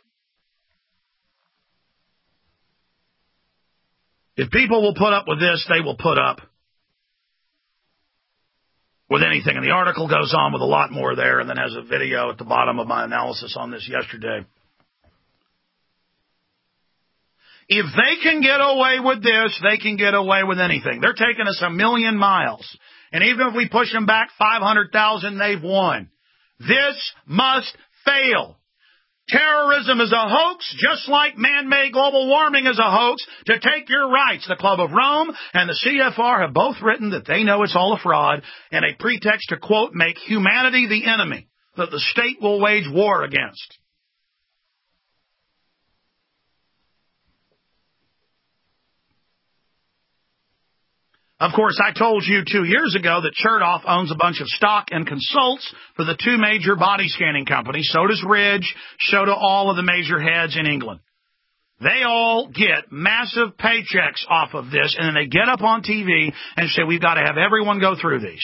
S2: If people will put up with this, they will put up with anything. And the article goes on with a lot more there and then has a video at the bottom of my analysis on this yesterday. If they can get away with this, they can get away with anything. They're taking us 1,000,000 miles. And even if we push them back 500,000, they've won. This must fail. Terrorism is a hoax, just like man-made global warming is a hoax to take your rights. The Club of Rome and the CFR have both written that they know it's all a fraud and a pretext to, quote, make humanity the enemy that the state will wage war against. Of course, I told you 2 years ago that Chertoff owns a bunch of stock and consults for the two major body scanning companies. So does Ridge, so do all of the major heads in England. They all get massive paychecks off of this, and then they get up on TV and say, we've got to have everyone go through these.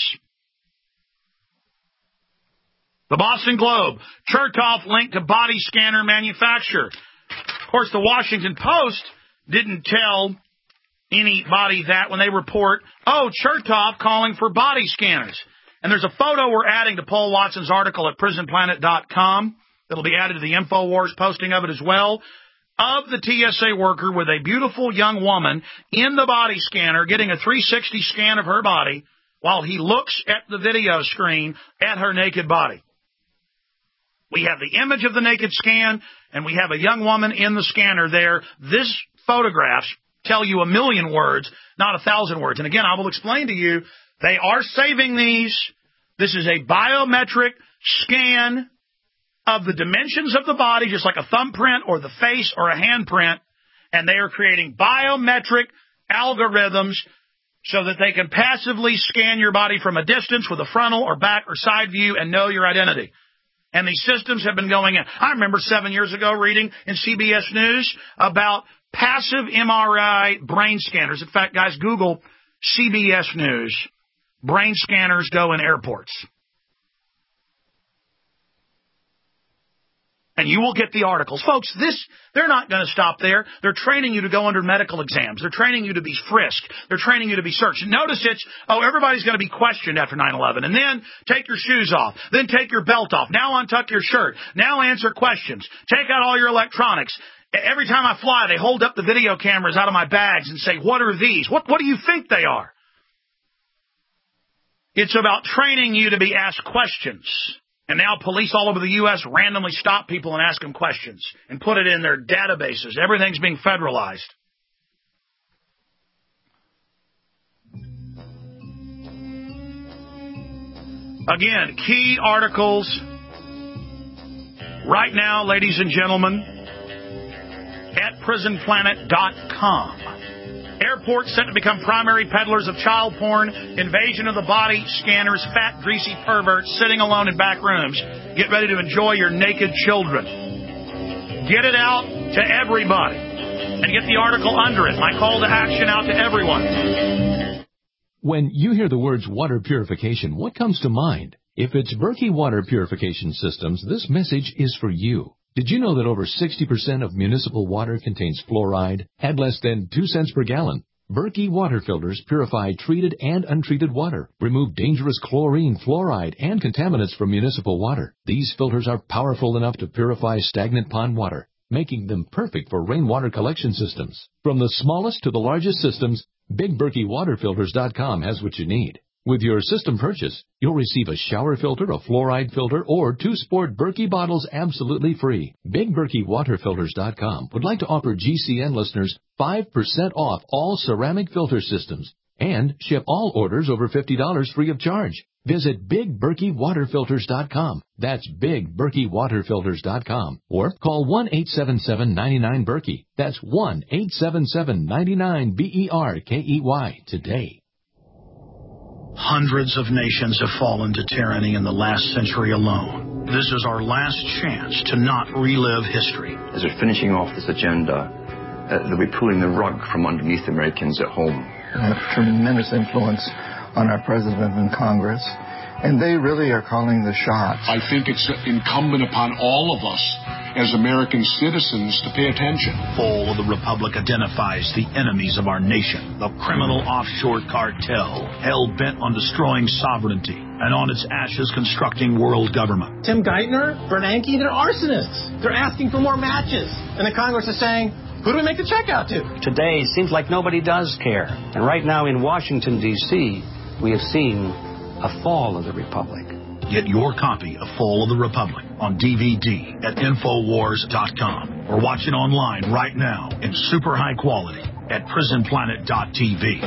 S2: The Boston Globe, Chertoff linked to body scanner manufacturer. Of course, the Washington Post didn't tell anybody that when they report, Chertoff calling for body scanners. And there's a photo we're adding to Paul Watson's article at prisonplanet.com. It'll be added to the InfoWars posting of it as well, of the TSA worker with a beautiful young woman in the body scanner getting a 360 scan of her body while he looks at the video screen at her naked body. We have the image of the naked scan, and we have a young woman in the scanner there. This photograph tell you 1,000,000 words, not 1,000 words. And again, I will explain to you, they are saving these. This is a biometric scan of the dimensions of the body, just like a thumbprint or the face or a handprint. And they are creating biometric algorithms so that they can passively scan your body from a distance with a frontal or back or side view and know your identity. And these systems have been going in. I remember 7 years ago reading in CBS News about passive MRI brain scanners. In fact, guys, Google CBS News. Brain scanners go in airports. And you will get the articles. Folks, they're not going to stop there. They're training you to go under medical exams. They're training you to be frisked. They're training you to be searched. Notice everybody's going to be questioned after 9/11. And then take your shoes off. Then take your belt off. Now untuck your shirt. Now answer questions. Take out all your electronics. Every time I fly, they hold up the video cameras out of my bags and say, what are these? What do you think they are? It's about training you to be asked questions. And now police all over the U.S. randomly stop people and ask them questions and put it in their databases. Everything's being federalized. Again, key articles right now, ladies and gentlemen, at prisonplanet.com. Airports set to become primary peddlers of child porn, invasion of the body scanners, fat, greasy perverts sitting alone in back rooms. Get ready to enjoy your naked children. Get it out to everybody. And get the article under it. My call to action out to everyone.
S20: When you hear the words water purification, what comes to mind? If it's Berkey Water Purification Systems, this message is for you. Did you know that over 60% of municipal water contains fluoride at less than 2 cents per gallon? Berkey water filters purify treated and untreated water, remove dangerous chlorine, fluoride, and contaminants from municipal water. These filters are powerful enough to purify stagnant pond water, making them perfect for rainwater collection systems. From the smallest to the largest systems, BigBerkeyWaterFilters.com has what you need. With your system purchase, you'll receive a shower filter, a fluoride filter, or 2 sport Berkey bottles absolutely free. BigBerkeyWaterFilters.com would like to offer GCN listeners 5% off all ceramic filter systems and ship all orders over $50 free of charge. Visit BigBerkeyWaterFilters.com. That's BigBerkeyWaterFilters.com. Or call 1-877-99-BERKEY. That's 1-877-99-BERKEY today.
S12: Hundreds of nations have fallen to tyranny in the last century alone. This is our last chance to not relive history.
S3: As they're finishing off this agenda, they'll be pulling the rug from underneath Americans at home.
S4: They have tremendous influence on our president and Congress, and they really are calling the shots.
S5: I think it's incumbent upon all of us as American citizens to pay attention.
S12: Fall of the Republic identifies the enemies of our nation, the criminal offshore cartel, hell-bent on destroying sovereignty, and on its ashes constructing world government.
S6: Tim Geithner, Bernanke, they're arsonists. They're asking for more matches. And the Congress is saying, who do we make the check out to?
S7: Today, it seems like nobody does care. And right now in Washington, D.C., we have seen a fall of the Republic.
S12: Get your copy of Fall of the Republic on DVD at Infowars.com or watch it online right now in super high quality at PrisonPlanet.tv.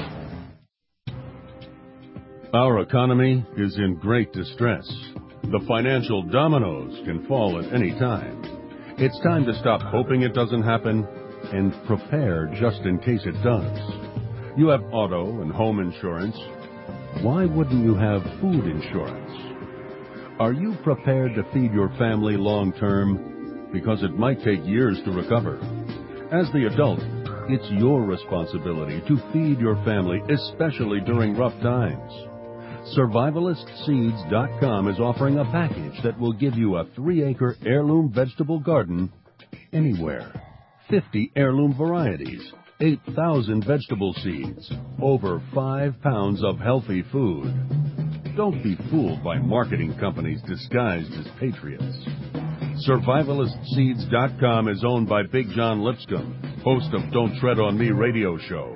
S8: Our economy is in great distress. The financial dominoes can fall at any time. It's time to stop hoping it doesn't happen and prepare just in case it does. You have auto and home insurance. Why wouldn't you have food insurance? Are you prepared to feed your family long term? Because it might take years to recover. As the adult, it's your responsibility to feed your family, especially during rough times. SurvivalistSeeds.com is offering a package that will give you a 3-acre heirloom vegetable garden anywhere. 50 heirloom varieties, 8,000 vegetable seeds, over 5 pounds of healthy food. Don't be fooled by marketing companies disguised as patriots. SurvivalistSeeds.com is owned by Big John Lipscomb, host of Don't Tread on Me radio show.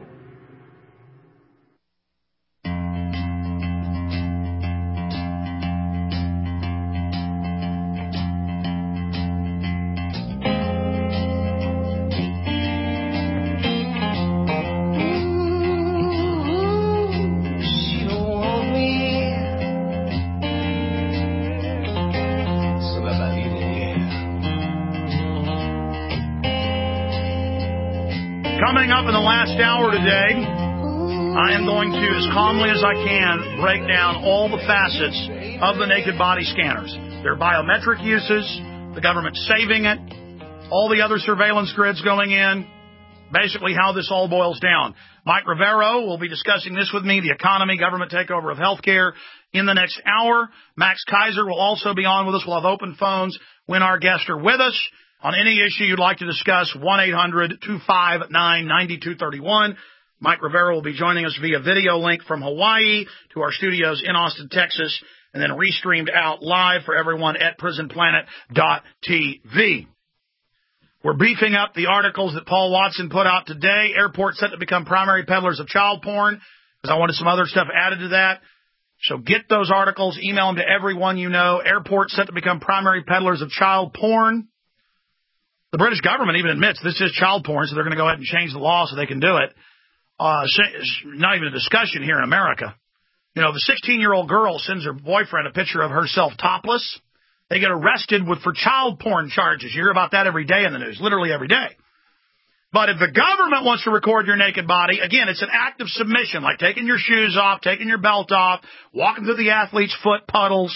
S2: Coming up in the last hour today, I am going to, as calmly as I can, break down all the facets of the naked body scanners. their biometric uses, the government saving it, all the other surveillance grids going in, basically how this all boils down. Mike Rivero will be discussing this with me, the economy, government takeover of healthcare, in the next hour. Max Kaiser will also be on with us. We'll have open phones when our guests are with us. On any issue you'd like to discuss, 1-800-259-9231. Mike Rivero will be joining us via video link from Hawaii to our studios in Austin, Texas, and then restreamed out live for everyone at prisonplanet.tv. We're beefing up the articles that Paul Watson put out today. Airports set to become primary peddlers of child porn, because I wanted some other stuff added to that. So get those articles, email them to everyone you know. Airports set to become primary peddlers of child porn. The British government even admits this is child porn, so they're going to go ahead and change the law so they can do it. It's not even a discussion here in America. You know, if a 16-year-old girl sends her boyfriend a picture of herself topless, they get arrested for child porn charges. You hear about that every day in the news, literally every day. But if the government wants to record your naked body, again, it's an act of submission, like taking your shoes off, taking your belt off, walking through the athlete's foot puddles.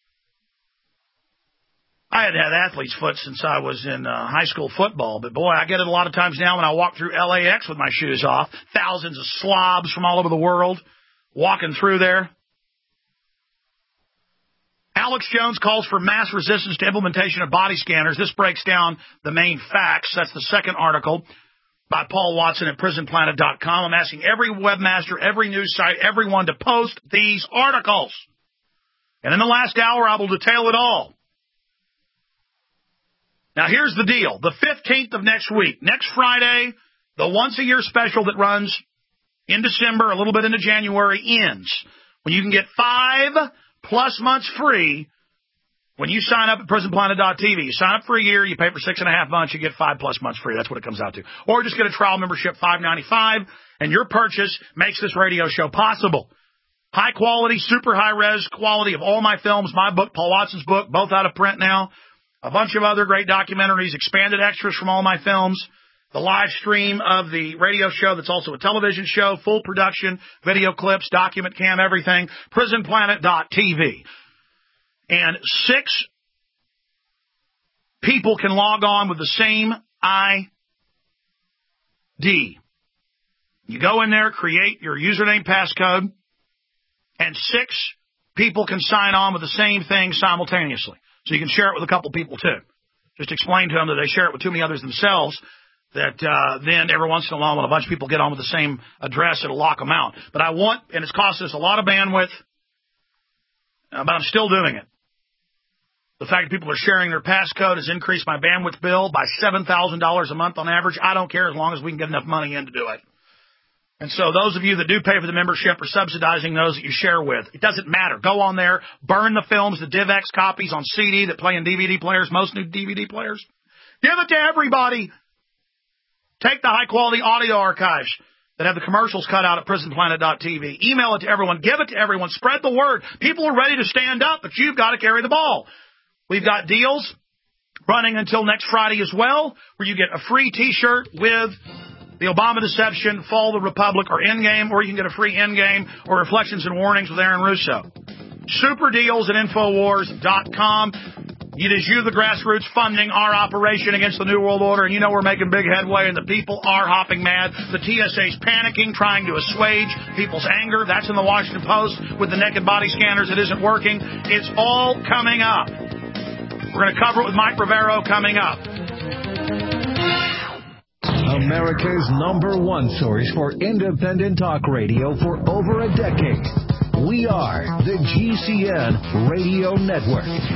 S2: I had had athlete's foot since I was in high school football, but boy, I get it a lot of times now when I walk through LAX with my shoes off. Thousands of slobs from all over the world walking through there. Alex Jones calls for mass resistance to implementation of body scanners. This breaks down the main facts. That's the second article by Paul Watson at prisonplanet.com. I'm asking every webmaster, every news site, everyone to post these articles. And in the last hour, I will detail it all. Now, here's the deal. The 15th of next week, next Friday, the once-a-year special that runs in December, a little bit into January, ends. When you can get 5+ months free when you sign up at prisonplanet.tv. You sign up for a year, you pay for 6.5 months, you get 5+ months free. That's what it comes out to. Or just get a trial membership, $5.95, and your purchase makes this radio show possible. High quality, super high res quality of all my films, my book, Paul Watson's book, both out of print now. A bunch of other great documentaries, expanded extras from all my films, the live stream of the radio show that's also a television show, full production, video clips, document cam, everything, prisonplanet.tv. And 6 people can log on with the same ID. You go in there, create your username, passcode, and 6 people can sign on with the same thing simultaneously. So you can share it with a couple people, too. Just explain to them that they share it with too many others themselves, that then every once in a while when a bunch of people get on with the same address, it'll lock them out. But I want, and it's cost us a lot of bandwidth, but I'm still doing it. The fact that people are sharing their passcode has increased my bandwidth bill by $7,000 a month on average. I don't care as long as we can get enough money in to do it. And so those of you that do pay for the membership are subsidizing those that you share with. It doesn't matter. Go on there, burn the films, the DivX copies on CD that play in DVD players, most new DVD players. Give it to everybody. Take the high-quality audio archives that have the commercials cut out at prisonplanet.tv. Email it to everyone. Give it to everyone. Spread the word. People are ready to stand up, but you've got to carry the ball. We've got deals running until next Friday as well, where you get a free T-shirt with the Obama Deception, Fall of the Republic, or Endgame, or you can get a free Endgame or Reflections and Warnings with Aaron Russo. Super deals at Infowars.com. It is you, the grassroots, funding our operation against the New World Order, and you know we're making big headway, and the people are hopping mad. The TSA's panicking, trying to assuage people's anger. That's in the Washington Post with the naked body scanners. It isn't working. It's all coming up. We're going to cover it with Mike Rivero coming up.
S9: America's #1 source for independent talk radio for over a decade. We are the GCN Radio Network.